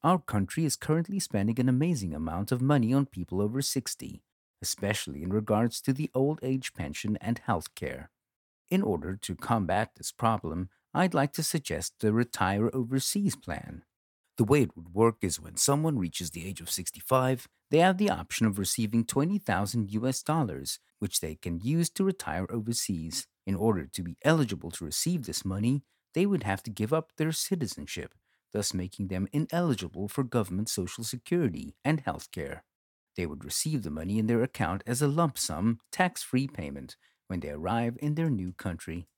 Our country is currently spending an amazing amount of money on people over 60, especially in regards to the old age pension and health care. In order to combat this problem, I'd like to suggest the Retire Overseas plan. The way it would work is when someone reaches the age of 65, they have the option of receiving 20,000 US dollars, which they can use to retire overseas. In order to be eligible to receive this money, they would have to give up their citizenship, thus making them ineligible for government social security and health care. They would receive the money in their account as a lump sum, tax free payment when they arrive in their new country.